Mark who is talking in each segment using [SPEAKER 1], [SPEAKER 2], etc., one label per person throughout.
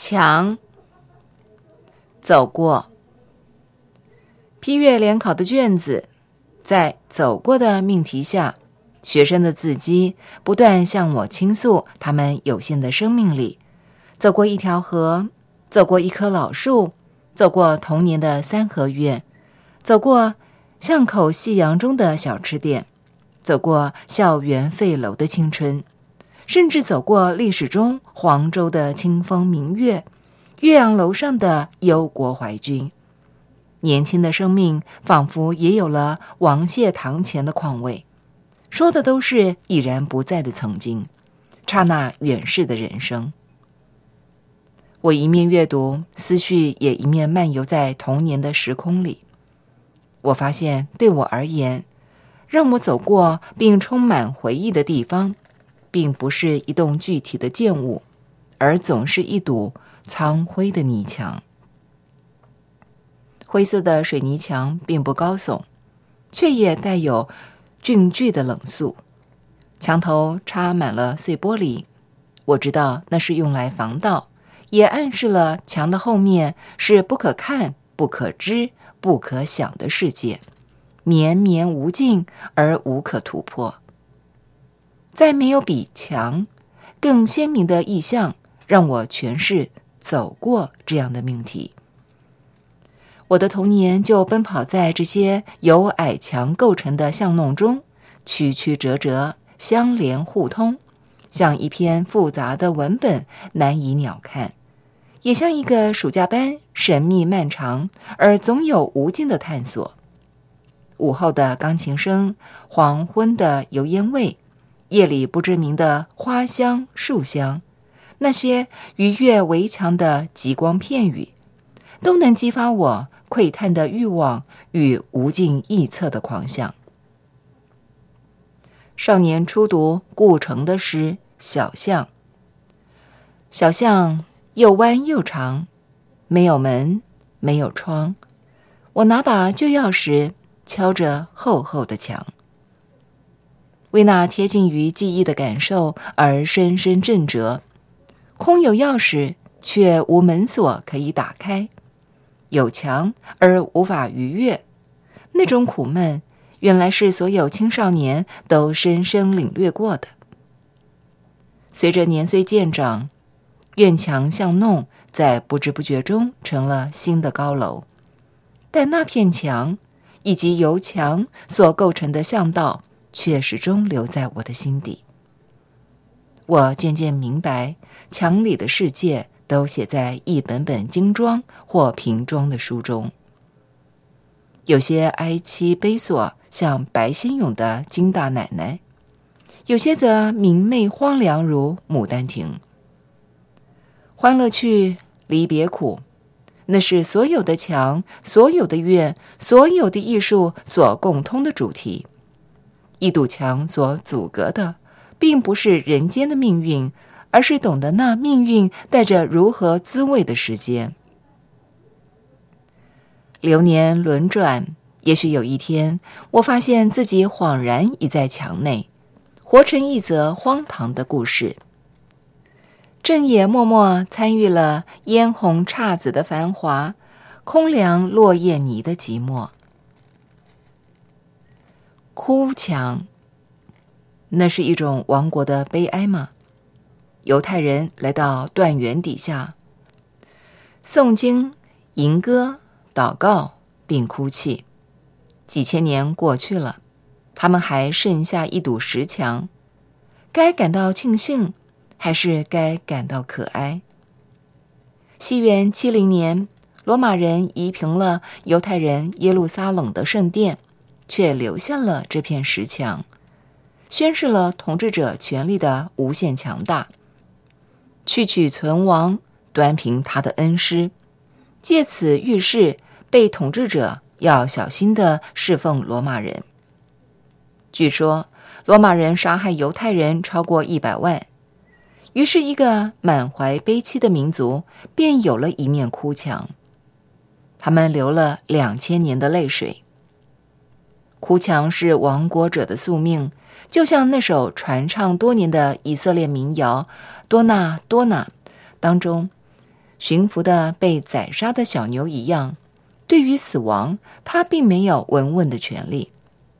[SPEAKER 1] 墙。走过。批阅联考的卷子，在走过的命题下，学生的字迹不断向我倾诉他们有限的生命里，走过一条河，走过一棵老树，走过童年的三合院，走过巷口夕阳中的小吃店，走过校园废楼的青春，甚至走过历史中黄州的清风明月，岳阳楼上的忧国怀君。年轻的生命仿佛也有了王谢堂前的况味，说的都是已然不在的曾经，刹那远逝的人生。我一面阅读，思绪也一面漫游在童年的时空里。我发现，对我而言，让我走过并充满回忆的地方，并不是一栋具体的建物，而总是一堵苍灰的泥墙。灰色的水泥墙并不高耸，却也带有峻峻的冷肃。墙头插满了碎玻璃，我知道那是用来防盗，也暗示了墙的后面是不可看、不可知、不可想的世界，绵绵无尽而无可突破。再没有比墙更鲜明的意象让我诠释走过这样的命题。我的童年就奔跑在这些由矮墙构成的巷弄中，曲曲折折，相连互通，像一篇复杂的文本，难以鸟瞰，也像一个暑假班，神秘漫长，而总有无尽的探索。午后的钢琴声，黄昏的油烟味，夜里不知名的花香树香，那些逾越围墙的极光片语，都能激发我窥探的欲望与无尽臆测的狂想。少年初读顾城的诗《小巷》。小巷又弯又长，没有门，没有窗。我拿把旧钥匙敲着厚厚的墙，为那贴近于记忆的感受而深深震折。空有钥匙，却无门锁可以打开。有墙而无法逾越，那种苦闷，原来是所有青少年都深深领略过的。随着年岁渐长，院墙巷弄在不知不觉中成了新的高楼，但那片墙以及由墙所构成的巷道，却始终留在我的心底。我渐渐明白，墙里的世界都写在一本本精装或平装的书中。有些哀凄悲索，像白先勇的金大奶奶；有些则明媚荒凉，如牡丹亭。欢乐去，离别苦，那是所有的墙、所有的院、所有的艺术所共通的主题。一堵墙所阻隔的，并不是人间的命运，而是懂得那命运带着如何滋味的时间。流年轮转，也许有一天，我发现自己恍然已在墙内，活成一则荒唐的故事。正也默默参与了嫣红姹紫的繁华，空凉落叶泥的寂寞。哭墙，那是一种亡国的悲哀吗？犹太人来到断垣底下，诵经、吟歌、祷告并哭泣。几千年过去了，他们还剩下一堵石墙，该感到庆幸，还是该感到可哀？西元70年，罗马人夷平了犹太人耶路撒冷的圣殿，却留下了这片石墙，宣示了统治者权力的无限强大。去取存亡，端平他的恩师，借此预示被统治者要小心地侍奉罗马人。据说罗马人杀害犹太人超过100万，于是一个满怀悲戚的民族便有了一面哭墙，他们流了2000年的泪水。哭墙是亡国者的宿命，就像那首传唱多年的以色列民谣《多纳多纳》当中， 驯服的被宰杀的小牛一样，对于死亡，他并没有闻问的权利。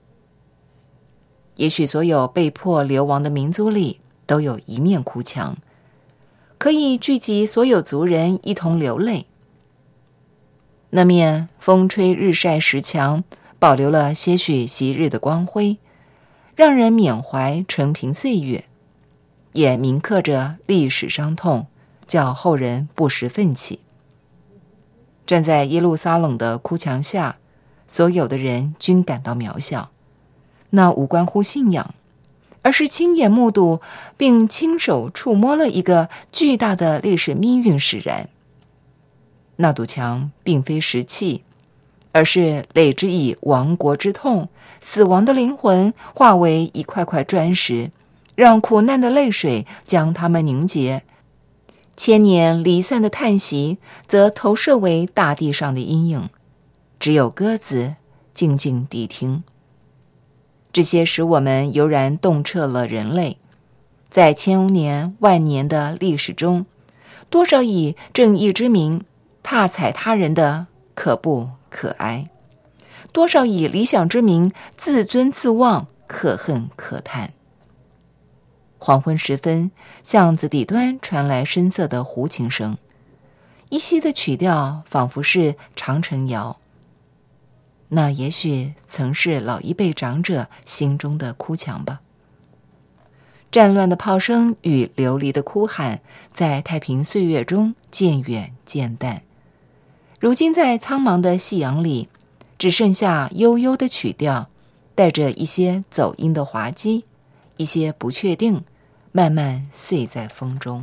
[SPEAKER 1] 也许所有被迫流亡的民族里都有一面哭墙，可以聚集所有族人一同流泪。那面风吹日晒石墙保留了些许昔日的光辉，让人缅怀陈平岁月，也铭刻着历史伤痛，叫后人不时奋起。站在耶路撒冷的哭墙下，所有的人均感到渺小，那无关乎信仰，而是亲眼目睹并亲手触摸了一个巨大的历史命运使然。那堵墙并非石器，而是累之以亡国之痛，死亡的灵魂化为一块块砖石，让苦难的泪水将它们凝结，千年离散的叹息则投射为大地上的阴影，只有鸽子静静地听。这些使我们油然洞彻了人类在千年万年的历史中，多少以正义之名踏踩他人的可怖可哀，多少以理想之名自尊自忘，可恨可叹。黄昏时分，巷子底端传来深色的胡琴声，依稀的曲调仿佛是长城谣。那也许曾是老一辈长者心中的哭墙吧。战乱的炮声与流离的哭喊在太平岁月中渐远渐淡，如今在苍茫的夕阳里，只剩下悠悠的曲调，带着一些走音的滑稽，一些不确定，慢慢碎在风中。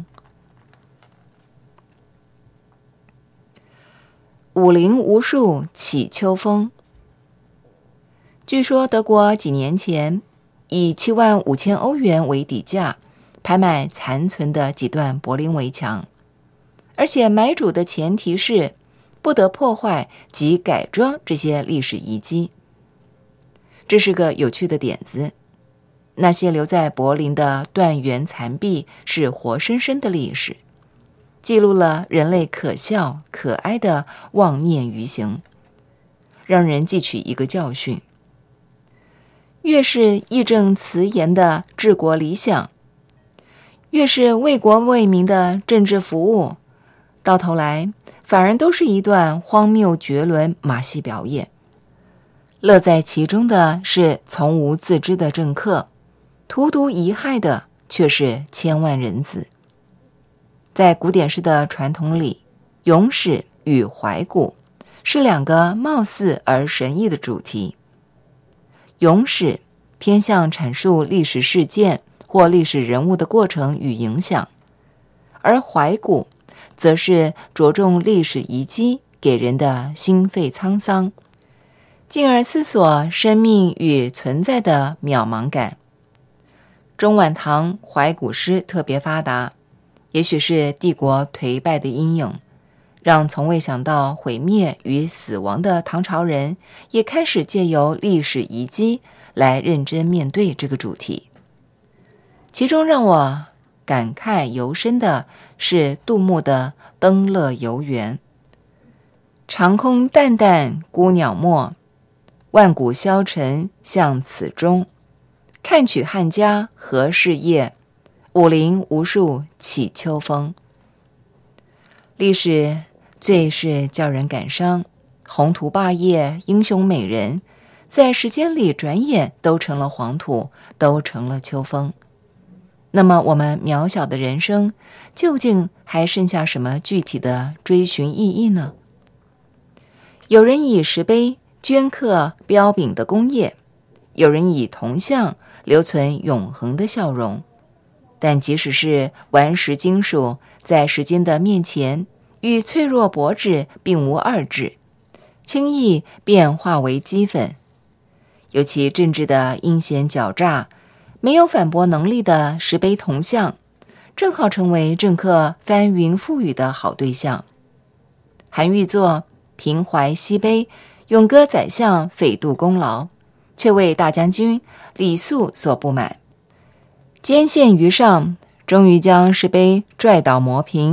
[SPEAKER 1] 武陵无树起秋风。据说德国几年前以75000欧元为底价拍卖残存的几段柏林围墙，而且买主的前提是不得破坏及改装这些历史遗迹。这是个有趣的点子。那些留在柏林的断垣残壁是活生生的历史，记录了人类可笑可哀的妄念余行，让人汲取一个教训。越是义正辞严的治国理想，越是为国为民的政治服务，到头来反而都是一段荒谬绝伦马戏表演。乐在其中的是从无自知的政客，荼毒贻害的却是千万人子。在古典式的传统里，咏史与怀古是两个貌似而神异的主题。咏史偏向阐述历史事件或历史人物的过程与影响，而怀古则是着重历史遗迹给人的心肺沧桑，进而思索生命与存在的渺茫感。中晚唐怀古诗特别发达，也许是帝国颓败的阴影，让从未想到毁灭与死亡的唐朝人也开始借由历史遗迹来认真面对这个主题。其中让我感慨尤深的是杜牧的《登乐游原》。长空淡淡孤鸟没，万古消沉向此中。看取汉家何事业，武陵无树起秋风。历史最是叫人感伤，宏图霸业，英雄美人，在时间里转眼都成了黄土，都成了秋风。那么我们渺小的人生，究竟还剩下什么具体的追寻意义呢？有人以石碑镌刻彪炳的功业，有人以铜像留存永恒的笑容。但即使是顽石金属，在时间的面前，与脆弱薄纸并无二致，轻易便化为齑粉。尤其政治的阴险狡诈，没有反驳能力的石碑铜像，正好成为政客翻云覆雨的好对象。韩愈作平淮西碑，咏歌宰相匪度功劳，却为大将军李肃所不满，坚陷于上，终于将石碑拽倒磨平，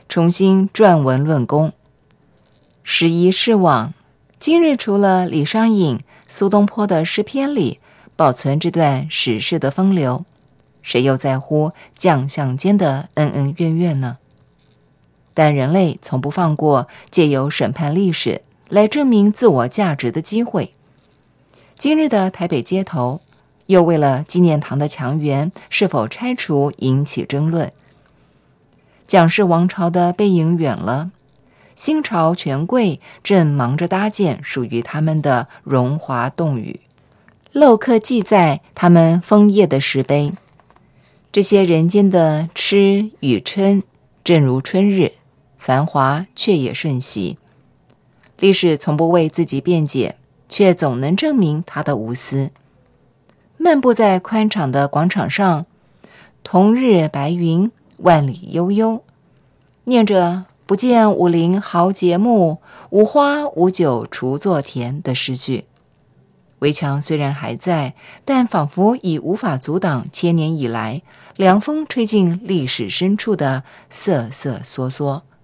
[SPEAKER 1] 重新撰文论功。时移世往，今日除了李商隐、苏东坡的诗篇里保存这段史事的风流，谁又在乎将相间的恩恩怨怨呢？但人类从不放过借由审判历史来证明自我价值的机会。今日的台北街头，又为了纪念堂的墙垣是否拆除引起争论。蒋氏王朝的背影远了，新朝权贵正忙着搭建属于他们的荣华栋宇，镂刻记载他们丰业的石碑。这些人间的痴与嗔，正如春日，繁华却也瞬息。历史从不为自己辩解，却总能证明他的无私。漫步在宽敞的广场上，同日白云，万里悠悠，念着不见武陵豪杰墓，无花无酒锄作田的诗句。围墙虽然还在，但仿佛已无法阻挡千年以来凉风吹进历史深处的瑟瑟缩缩。